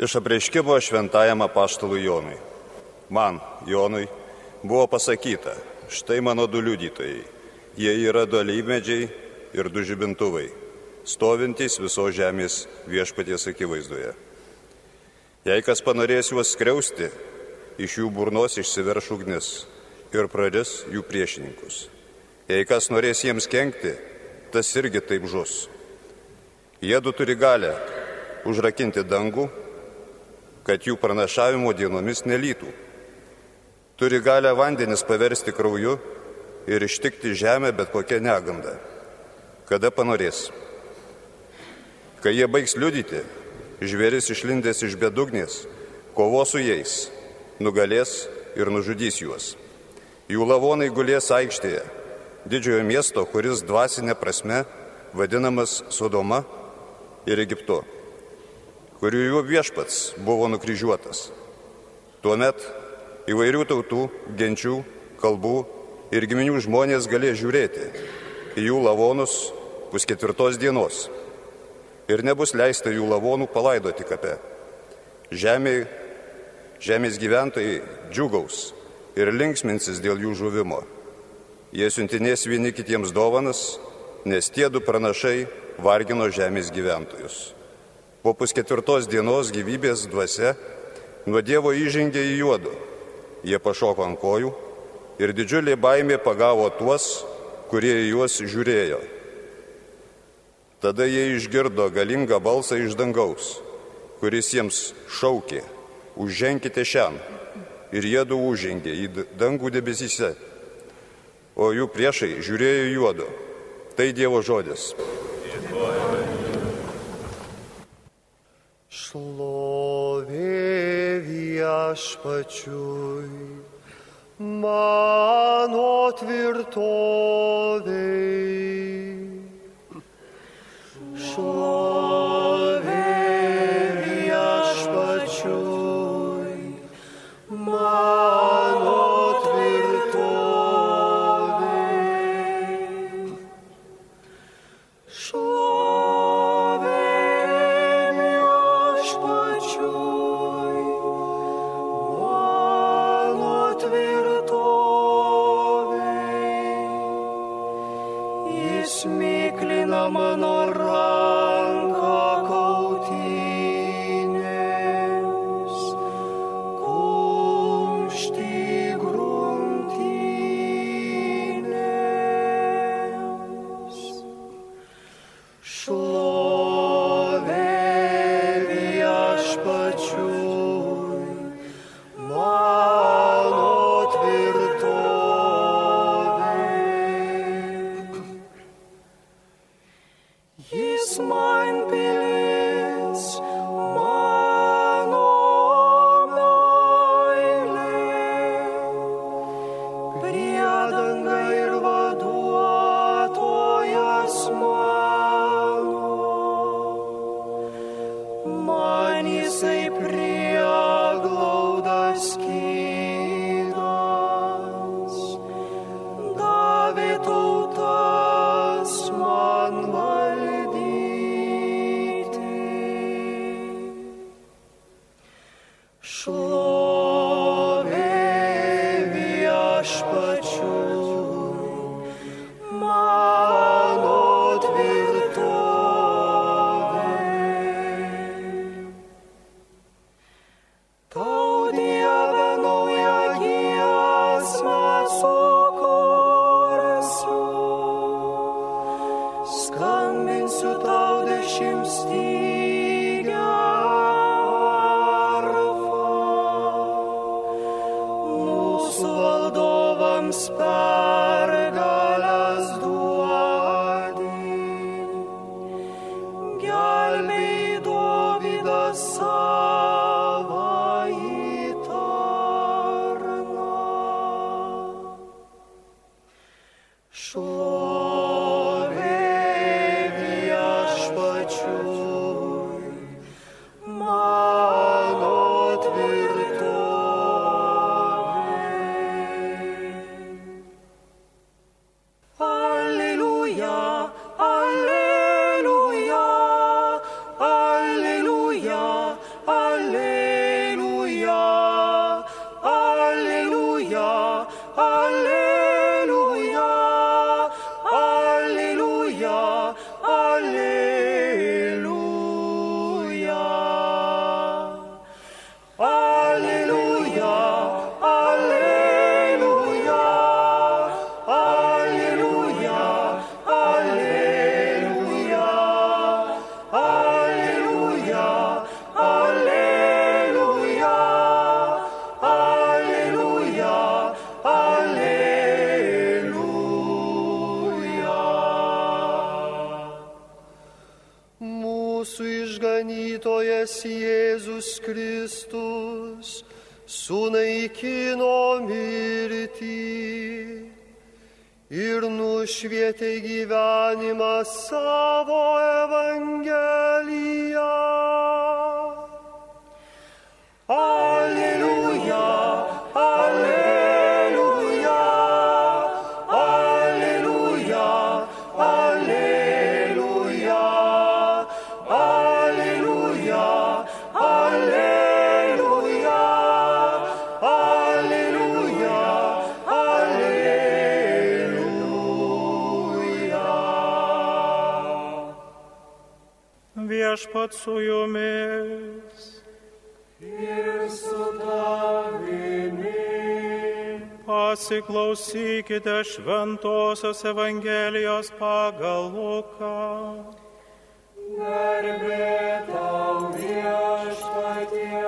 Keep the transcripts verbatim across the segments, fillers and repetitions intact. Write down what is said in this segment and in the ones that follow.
Iš apreiškimo šventajam apaštalui Jonui. Man, Jonui, buvo pasakyta, štai mano du liudytojai. Jie yra du alyvmedžiai ir du žibintuvai, stovintys visos žemės viešpaties akivaizdoje. Jei kas panorės juos skriausti, iš jų burnos išsiverš ugnis ir praris jų priešininkus. Jei kas norės jiems kenkti, tas irgi taip žus. Jiedu turi galę užrakinti dangų, kad jų pranašavimo dienomis nelytų. Turi galę vandenis paversti krauju ir ištikti žemę bet kokią negandą, kada panorės. Kai jie baigs liudyti, žvėris išlindęs iš bedugnės, kovos su jais, nugalės ir nužudys juos. Jų lavonai gulės aikštėje, didžiojo miesto, kuris dvasinė prasme vadinamas Sodoma ir Egiptu, kurių jų viešpats buvo nukryžiuotas. Tuomet įvairių tautų, genčių, kalbų ir giminių žmonės galės žiūrėti į jų lavonus pusketvirtos dienos ir nebus leista jų lavonų palaidoti kape. Žemė, žemės gyventojai džiugaus ir linksminsis dėl jų žuvimo. Jie siuntinės vieni kitiems dovanas, nes tie du pranašai vargino žemės gyventojus. Po pusketvirtos dienos gyvybės dvasia nuo Dievo įžengė į juodu. Jie pašoko ant kojų ir didžiulė baimė pagavo tuos, kurie į juos žiūrėjo. Tada jie išgirdo galingą balsą iš dangaus, kuris jiems šaukė, užženkite šiam. Ir jiedu užžengė į dangų debesyse, o jų priešai žiūrėjo į juodu. Tai Dievo žodis. Šlovė viešpačiui, mano tvirtovei. Šlovė viešpačiui, mano tvirtovei. Šlovė Smiklina mano ranką kautinės, kumštį gruntinės. Šlovė viešpačiui, mano tvirtovei. Jis man pilis, mano meilė, priedanga ir vaduotojas mano. Man jisai prieglaudas skydas, davė tautas man valdyti. Šlovė viešpačiui, mano tvirtovei. Tau Dieve naują giesmę sukursiu, skambinsiu tau dešimtstygę arfą. išganytojas Jėzus Kristus sunaikino mirtį ir nušvietė gyvenimą savo Evangeliją. Alleluja, alleluja, alleluja, alleluja, alleluja, alleluja, alleluja, alleluja. Viešpat su jumis. Ir su tavimi. Pasiklausykite Šventosios Evangelijos pagal Luką. Garbė tau, Viešpatie.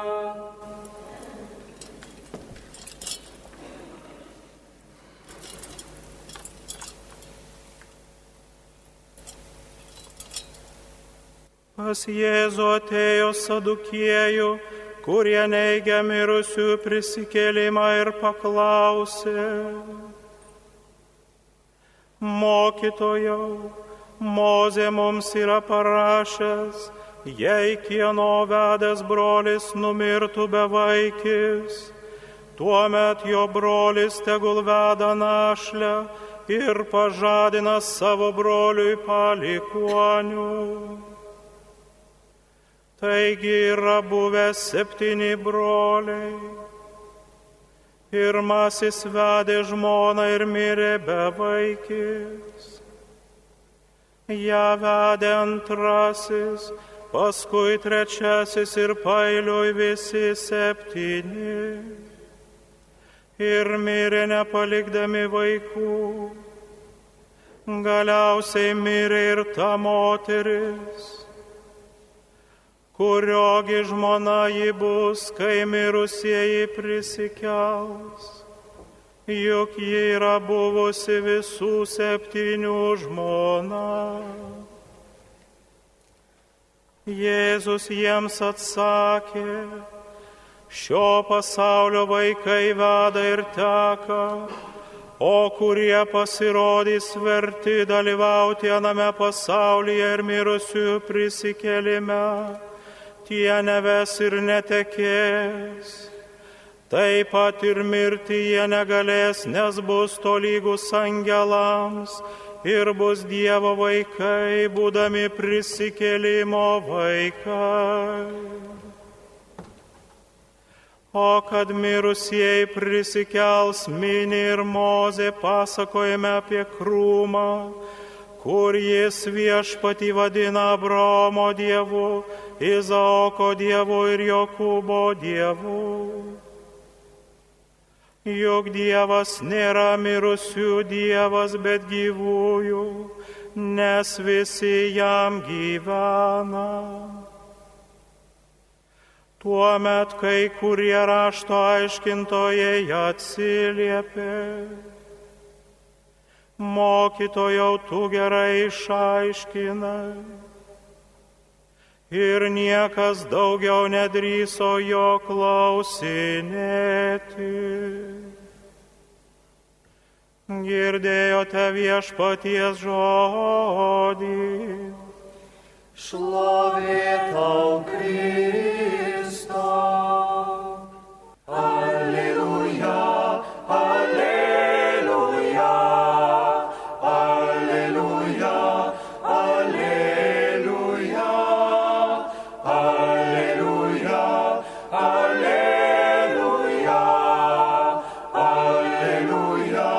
Pas Jėzų atėjo sadukiejų, kurie neigia mirusių prisikėlimą ir paklausė: Mokytojau, Mozė mums yra parašęs, jei kieno vedęs brolis numirtų bevaikis, tuomet jo brolis tegul veda našlę ir pažadina savo broliui palikuonių. Taigi yra buvę septyni broliai. Pirmasis vedė žmoną ir mirė bevaikis. Ja vedė antrasis, paskui trečiasis ir pailiui visi septyni. Ir mirė nepalikdami vaikų. Galiausiai mirė ir ta moteris, kuriogi žmona ji bus, kai mirusieji prisikels, juk ji yra buvusi visų septynių žmona. Jėzus jiems atsakė: šio pasaulio vaikai veda ir teka, o kurie pasirodys verti dalyvauti aname pasaulyje ir mirusiųjų prisikėlime, tie neves ir netekės. Taip pat ir mirti jie negalės, nes bus tolygus angelams ir bus Dievo vaikai, būdami prisikėlimo vaikai. O kad mirusieji prisikels, mini ir Mozė pasakojame apie krūmą, kur jis Viešpatį vadina Abraomo Dievu, Izaoko Dievu ir Jokūbo Dievu. Juk Dievas nėra mirusių Dievas, bet gyvųjų, nes visi jam gyvena. Tuomet kai kurie rašto aiškintojai atsiliepė: Mokytojau, tu gerai išaiškinai. Ir niekas daugiau nedrįso jo klausinėti. Girdėjote Viešpaties žodį. Šlovė tau, Kristau. Alleluja, alleluja, alleluja, alleluja, alleluja, alleluja, alleluja,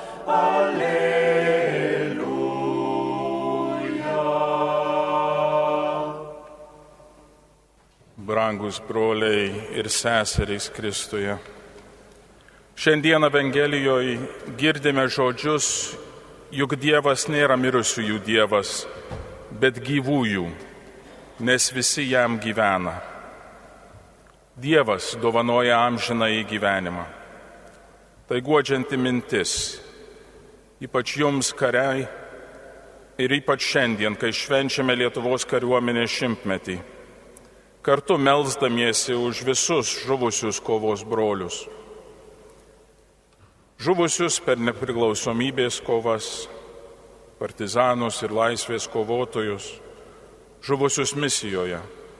alleluja. Brangus broliai ir seserys Kristuje, šiandien Evangelijoje girdime žodžius, juk Dievas nėra mirusiųjų Dievas, bet gyvųjų, nes visi jam gyvena. Dievas dovanoja amžinąjį gyvenimą. Tai guodžianti mintis, ypač jums, kariai, ir ypač šiandien, kai švenčiame Lietuvos kariuomenės šimtmetį. kartu melsdamiesi už visus žuvusius kovos brolius. Žuvusius per nepriklausomybės kovas, partizanus ir laisvės kovotojus, žuvusius misijoje.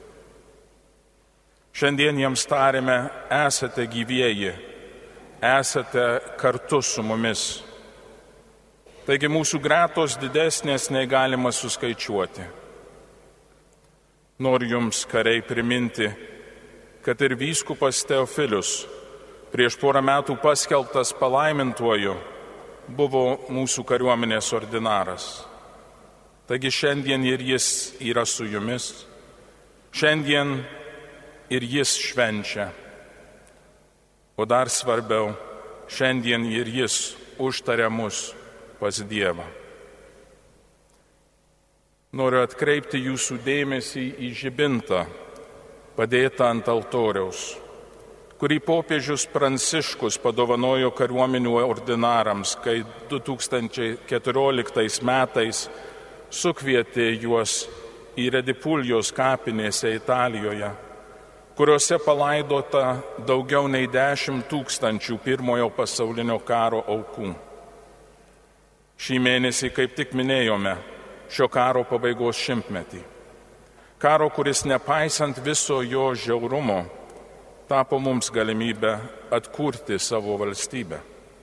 Šiandien jiems tariame, esate gyvieji, esate kartu su mumis. Taigi mūsų gretos didesnės nei galima suskaičiuoti. Noriu jums, kariai, priminti, kad ir vyskupas Teofilius, prieš porą metų paskelbtas palaimintuoju, buvo mūsų kariuomenės ordinaras. Taigi šiandien ir jis yra su jumis, šiandien ir jis švenčia. O dar svarbiau, šiandien ir jis užtaria mus pas Dievą. Noriu atkreipti jūsų dėmesį į žibintą, padėtą ant altoriaus, kurį popiežius Pranciškus padovanojo kariuomenių ordinarams, kai du tūkstančiai keturioliktais metais sukvietė juos į Redipulijos kapinėse Italijoje, kuriuose palaidota daugiau nei dešimt tūkstančių pirmojo pasaulinio karo aukų. Šį mėnesį kaip tik minėjome šio karo pabaigos šimtmetį. Karo, kuris nepaisant viso jo žiaurumo, tapo mums galimybę atkurti savo valstybę.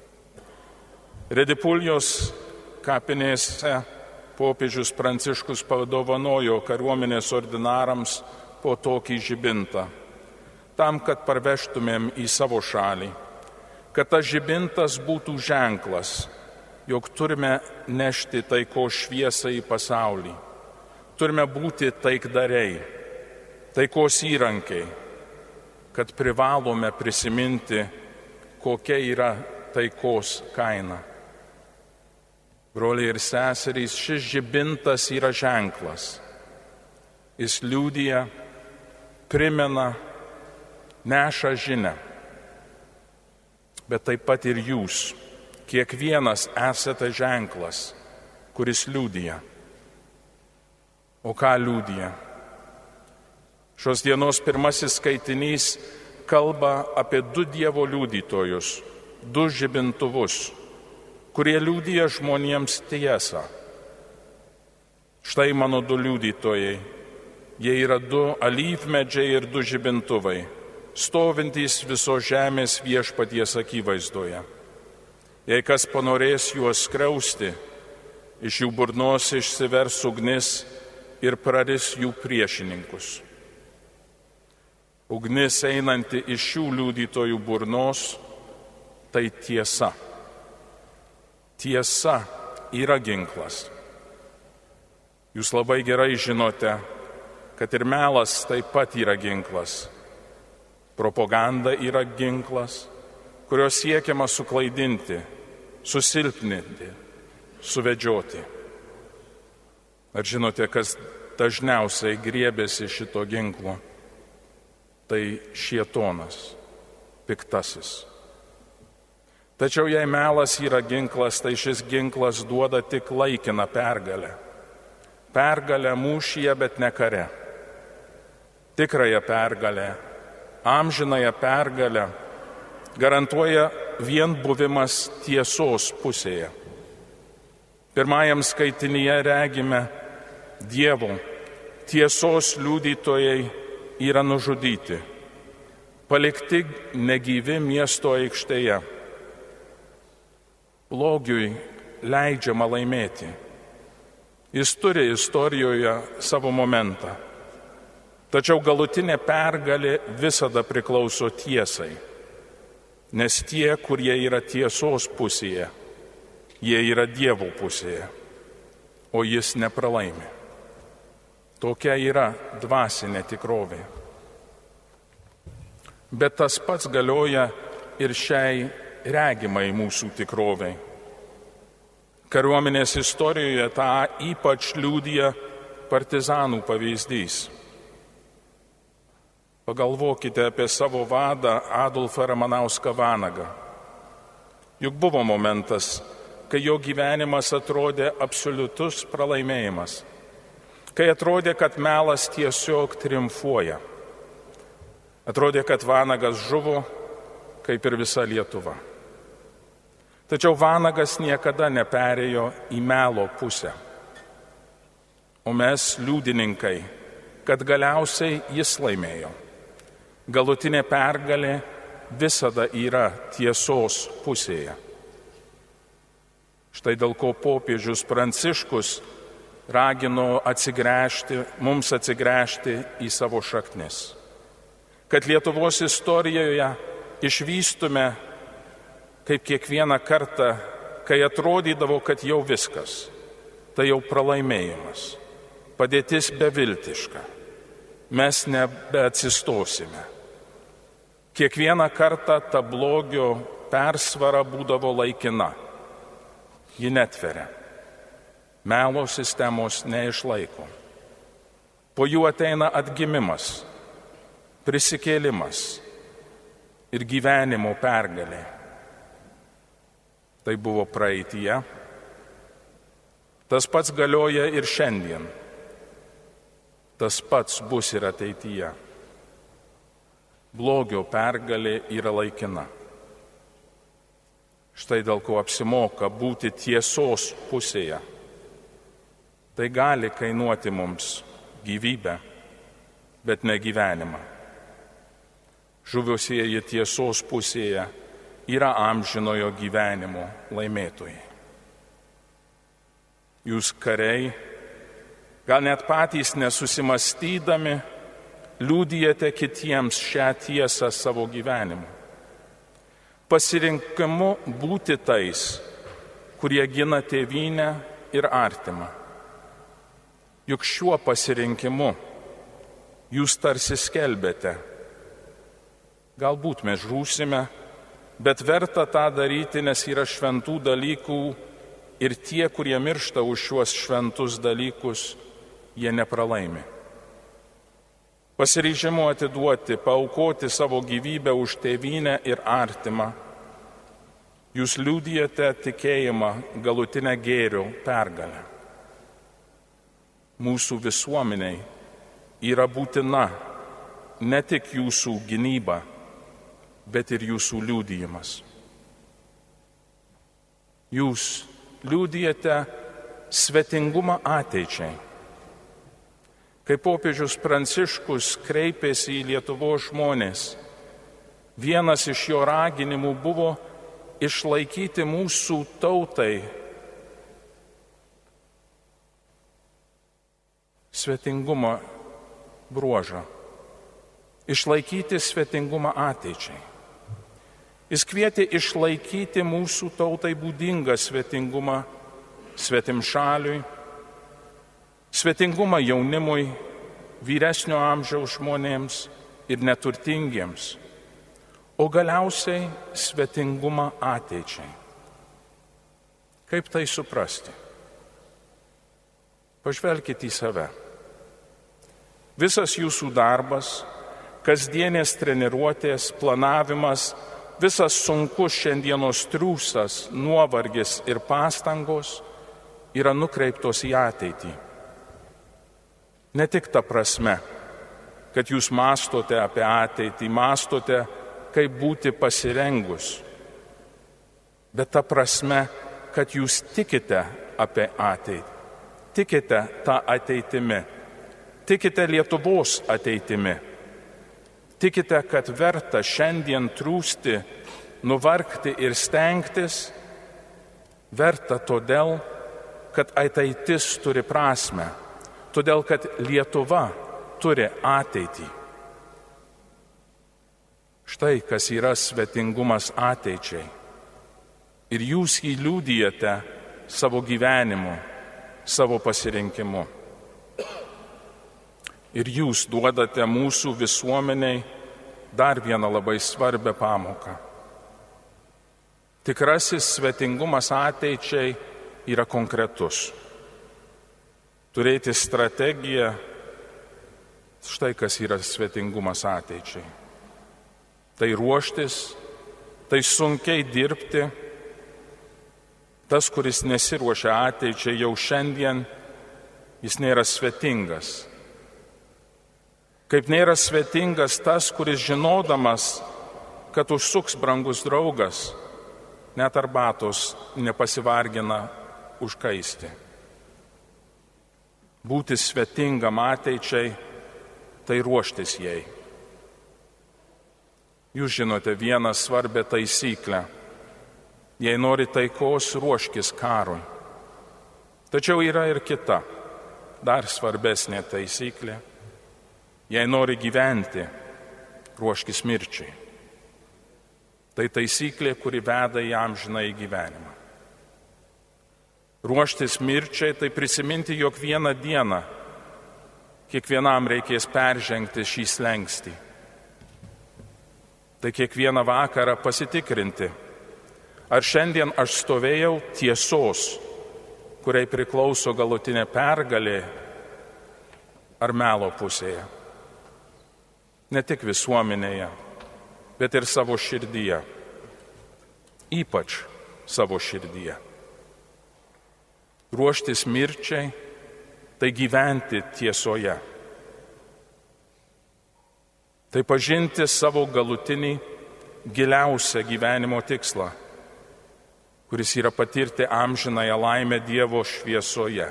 Redipulijos kapinėse popiežius Pranciškus padovanojo kariuomenės ordinarams po tokį žibintą, tam, kad parvežtumėm į savo šalį, kad tas žibintas būtų ženklas, jog turime nešti taikos šviesą į pasaulį, turime būti taikdariai, taikos įrankiai, kad privalome prisiminti, kokia yra taikos kaina. Broliai ir seserys, šis žibintas yra ženklas. Jis liudija, primena, neša žinią. Bet taip pat ir jūs, kiekvienas esate ženklas, kuris liudija. O ką liudija? Šios dienos pirmasis skaitinys kalba apie du Dievo liudytojus, du žibintuvus, kurie liudija žmonėms tiesą. Štai mano du liudytojai, jie yra du alyvmedžiai ir du žibintuvai, stovintys visos žemės viešpaties akivaizdoje. Jei kas panorės juos skriausti, iš jų burnos išsivers ugnis ir praris jų priešininkus. Ugnis einanti iš šių liudytojų burnos, tai tiesa. Tiesa yra ginklas. Jūs labai gerai žinote, kad ir melas taip pat yra ginklas. Propaganda yra ginklas, kurio siekiama suklaidinti, susilpninti, suvedžioti. Ar žinote, kas dažniausiai griebėsi šito ginklo? Tai šietonas, piktasis. Tačiau jei melas yra ginklas, tai šis ginklas duoda tik laikiną pergalę. Pergalę mūšyje, bet ne kare. Tikrąją pergalę, amžinąją pergalę garantuoja vien buvimas tiesos pusėje. Pirmajam skaitinyje regime, Dievo tiesos liudytojai yra nužudyti, palikti negyvi miesto aikštėje. Blogiui leidžiama laimėti. Jis turi istorijoje savo momentą. Tačiau galutinė pergalė visada priklauso tiesai. Nes tie, kurie yra tiesos pusėje, jie yra Dievo pusėje, o jis nepralaimi. Tokia yra dvasinė tikrovė. Bet tas pats galioja ir šiai regimai mūsų tikrovei. Kariuomenės istorijoje tą ypač liudija partizanų pavyzdys. Pagalvokite apie savo vadą Adolfą Ramanauską Vanagą. Juk buvo momentas, kai jo gyvenimas atrodė absoliutus pralaimėjimas, kai atrodė, kad melas tiesiog triumfuoja. Atrodė, kad vanagas žuvo, kaip ir visa Lietuva. Tačiau vanagas niekada neperėjo į melo pusę. O mes liudininkai, kad galiausiai jis laimėjo. Galutinė pergalė visada yra tiesos pusėje. Štai dėl ko popiežius Pranciškus ragino atsigręžti, mums atsigręžti į savo šaknis. Kad Lietuvos istorijoje išvystume, kaip kiekvieną kartą, kai atrodydavo, kad jau viskas, tai jau pralaimėjimas, padėtis beviltiška, mes nebeatsistosime. Kiekvieną kartą ta blogio persvara būdavo laikina, ji netveria, melo sistemos neišlaiko. Po jų ateina atgimimas, prisikėlimas ir gyvenimo pergalė. Tai buvo praeityje, tas pats galioja ir šiandien, tas pats bus ir ateityje. Blogio pergalė yra laikina. Štai dėl ko apsimoka būti tiesos pusėje. Tai gali kainuoti mums gyvybę, bet ne gyvenimą. Žuvusieji tiesos pusėje yra amžinojo gyvenimo laimėtojai. Jūs kariai, gal net patys nesusimastydami, liudijate kitiems šią tiesą savo gyvenimu. Pasirinkimu būti tais, kurie gina tėvynę ir artimą. Juk šiuo pasirinkimu jūs tarsi skelbėte. Galbūt mes žūsime, bet verta tą daryti, nes yra šventų dalykų ir tie, kurie miršta už šiuos šventus dalykus, jie nepralaimi. Pasiryžimu atiduoti, paaukoti savo gyvybę už tėvynę ir artimą, jūs liudijate tikėjimą galutinę gėrio pergalę. Mūsų visuomeniai yra būtina ne tik jūsų gynyba, bet ir jūsų liudijimas. Jūs liudijate svetingumą ateičiai. Kai popiežius Pranciškus kreipėsi į Lietuvos žmonės, vienas iš jo raginimų buvo išlaikyti mūsų tautai svetingumo bruožą, išlaikyti svetingumą ateičiai. Jis kvietė išlaikyti mūsų tautai būdingą svetingumą svetimšaliui, svetingumą jaunimui, vyresnio amžiaus žmonėms ir neturtingiems, o galiausiai svetingumą ateičiai. Kaip tai suprasti? Pažvelkite į save. Visas jūsų darbas, kasdienės treniruotės, planavimas, visas sunkus šiandienos triūsas, nuovargis ir pastangos yra nukreiptos į ateitį. Ne tik ta prasme, kad jūs mąstote apie ateitį, mąstote, kaip būti pasirengus, bet ta prasme, kad jūs tikite apie ateitį, tikite tą ateitimi, tikite Lietuvos ateitimi, tikite, kad verta šiandien trūsti, nuvargti ir stengtis, verta todėl, kad ateitis turi prasmę, todėl, kad Lietuva turi ateitį. Štai kas yra svetingumas ateičiai. Ir jūs jį liudijate savo gyvenimu, savo pasirinkimu. Ir jūs duodate mūsų visuomeniai dar vieną labai svarbią pamoką. Tikrasis svetingumas ateičiai yra konkretus. Turėti strategiją, štai kas yra svetingumas ateičiai. Tai ruoštis, tai sunkiai dirbti. Tas, kuris nesiruošia ateičiai jau šiandien, jis nėra svetingas. Kaip nėra svetingas tas, kuris žinodamas, kad užsuks brangus draugas, net arbatos nepasivargina užkaisti. Būti svetingam ateičiai, tai ruoštis jai. Jūs žinote vieną svarbę taisyklę. Jei nori taikos, ruoškis karui. Tačiau yra ir kita, dar svarbesnė taisyklė. Jei nori gyventi, ruoškis mirčiai. Tai taisyklė, kuri veda į amžiną į gyvenimą. Ruoštis mirčiai, tai prisiminti, jog vieną dieną kiekvienam reikės peržengti šį slenkstį. Tai kiekvieną vakarą pasitikrinti, ar šiandien aš stovėjau tiesos, kuriai priklauso galutinė pergalė, ar melo pusėje. Ne tik visuomenėje, bet ir savo širdyje. Ypač savo širdyje. Ruoštis mirčiai, tai gyventi tiesoje. Tai pažinti savo galutinį, giliausią gyvenimo tikslą, kuris yra patirti amžinąją laimę Dievo šviesoje.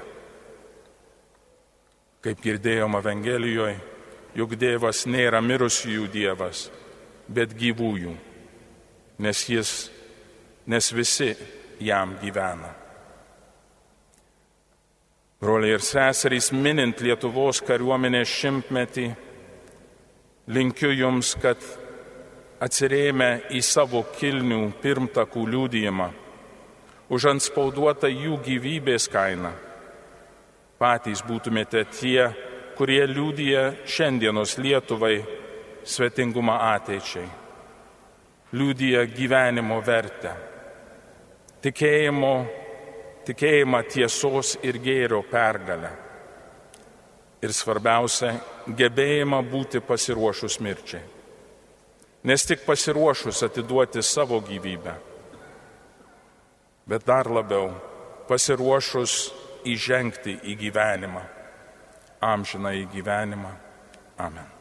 Kaip girdėjom Evangelijoje, juk Dievas nėra mirusiųjų Dievas, bet gyvųjų, nes jis, nes visi jam gyvena. Broliai ir seserys, minint Lietuvos kariuomenės šimtmetį, linkiu jums, kad atsirėmę į savo kilnių pirmtakų liudijimą, užantspauduotą jų gyvybės kainą, patys būtumėte tie, kurie liudija šiandienos Lietuvai svetingumą ateičiai, liudija gyvenimo vertę, tikėjimo, tikėjimą tiesos ir gėrio pergalę ir svarbiausia, gebėjimą būti pasiruošus mirčiai. Nes tik pasiruošus atiduoti savo gyvybę, bet dar labiau pasiruošus įžengti į gyvenimą, amžiną į gyvenimą. Amen.